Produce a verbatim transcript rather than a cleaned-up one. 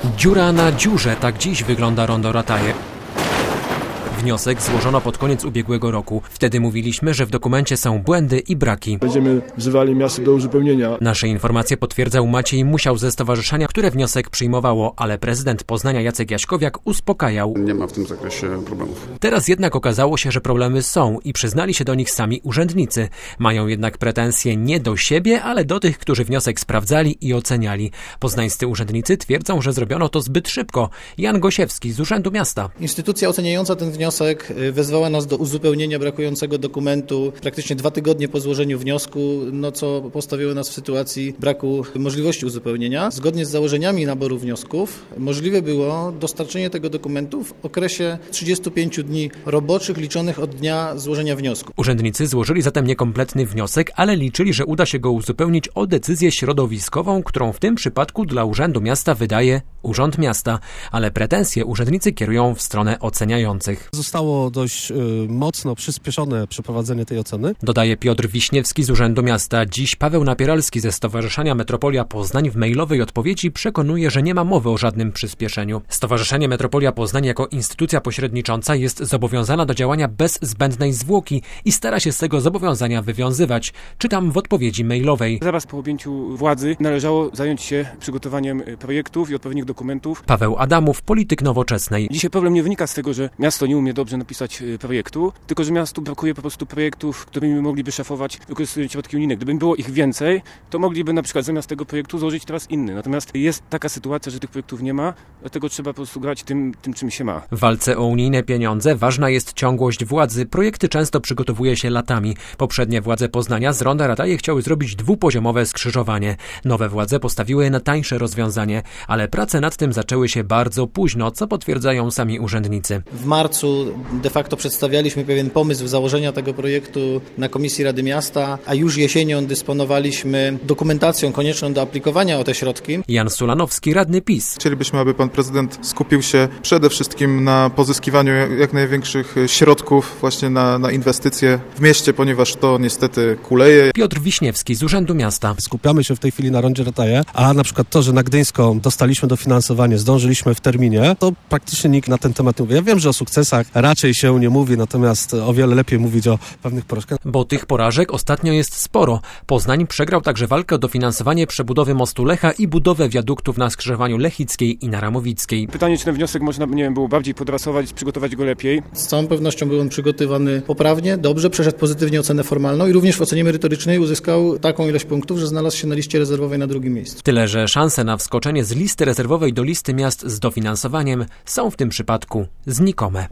Dziura na dziurze, tak dziś wygląda rondo Rataje. Wniosek złożono pod koniec ubiegłego roku. Wtedy mówiliśmy, że w dokumencie są błędy i braki. Będziemy wzywali miasto do uzupełnienia. Nasze informacje potwierdzał Maciej Musiał ze stowarzyszenia, które wniosek przyjmowało, ale prezydent Poznania Jacek Jaśkowiak uspokajał. Nie ma w tym zakresie problemów. Teraz jednak okazało się, że problemy są i przyznali się do nich sami urzędnicy. Mają jednak pretensje nie do siebie, ale do tych, którzy wniosek sprawdzali i oceniali. Poznańscy urzędnicy twierdzą, że zrobiono to zbyt szybko. Jan Gosiewski z Urzędu Miasta. Instytucja oceniająca ten wniosek wezwała nas do uzupełnienia brakującego dokumentu praktycznie dwa tygodnie po złożeniu wniosku, no co postawiło nas w sytuacji braku możliwości uzupełnienia. Zgodnie z założeniami naboru wniosków możliwe było dostarczenie tego dokumentu w okresie trzydziestu pięciu dni roboczych liczonych od dnia złożenia wniosku. Urzędnicy złożyli zatem niekompletny wniosek, ale liczyli, że uda się go uzupełnić o decyzję środowiskową, którą w tym przypadku dla Urzędu Miasta wydaje Urząd Miasta, ale pretensje urzędnicy kierują w stronę oceniających. Zostało dość y, mocno przyspieszone przeprowadzenie tej oceny. Dodaje Piotr Wiśniewski z Urzędu Miasta. Dziś Paweł Napieralski ze Stowarzyszenia Metropolia Poznań w mailowej odpowiedzi przekonuje, że nie ma mowy o żadnym przyspieszeniu. Stowarzyszenie Metropolia Poznań jako instytucja pośrednicząca jest zobowiązana do działania bez zbędnej zwłoki i stara się z tego zobowiązania wywiązywać. Czytam w odpowiedzi mailowej. Zaraz po objęciu władzy należało zająć się przygotowaniem projektów i odpowiednich dokumentów. Paweł Adamów, polityk Nowoczesnej. Dzisiaj problem nie wynika z tego, że miasto nie umie dobrze napisać projektu, tylko że miastu brakuje po prostu projektów, którymi mogliby szafować, wykorzystując środki unijne. Gdyby było ich więcej, to mogliby na przykład zamiast tego projektu złożyć teraz inny. Natomiast jest taka sytuacja, że tych projektów nie ma, dlatego trzeba po prostu grać tym, tym czym się ma. W walce o unijne pieniądze ważna jest ciągłość władzy. Projekty często przygotowuje się latami. Poprzednie władze Poznania z ronda Rataje chciały zrobić dwupoziomowe skrzyżowanie. Nowe władze postawiły na tańsze rozwiązanie, ale prace nad tym zaczęły się bardzo późno, co potwierdzają sami urzędnicy. W marcu de facto przedstawialiśmy pewien pomysł założenia tego projektu na Komisji Rady Miasta, a już jesienią dysponowaliśmy dokumentacją konieczną do aplikowania o te środki. Jan Sulanowski, radny PiS. Chcielibyśmy, aby pan prezydent skupił się przede wszystkim na pozyskiwaniu jak największych środków właśnie na, na inwestycje w mieście, ponieważ to niestety kuleje. Piotr Wiśniewski z Urzędu Miasta. Skupiamy się w tej chwili na rondzie Rataje, a na przykład to, że na Gdyńską dostaliśmy dofinansowanie, zdążyliśmy w terminie, to praktycznie nikt na ten temat nie mówi. Ja wiem, że o sukcesach raczej się nie mówi, natomiast o wiele lepiej mówić o pewnych porażkach. Bo tych porażek ostatnio jest sporo. Poznań przegrał także walkę o dofinansowanie przebudowy mostu Lecha i budowę wiaduktów na skrzyżowaniu Lechickiej i Naramowickiej. Pytanie, czy ten wniosek można, nie wiem, było bardziej podrasować, przygotować go lepiej? Z całą pewnością był on przygotowany poprawnie, dobrze, przeszedł pozytywnie ocenę formalną i również w ocenie merytorycznej uzyskał taką ilość punktów, że znalazł się na liście rezerwowej na drugim miejscu. Tyle, że szanse na wskoczenie z listy rezerwowej do listy miast z dofinansowaniem są w tym przypadku znikome.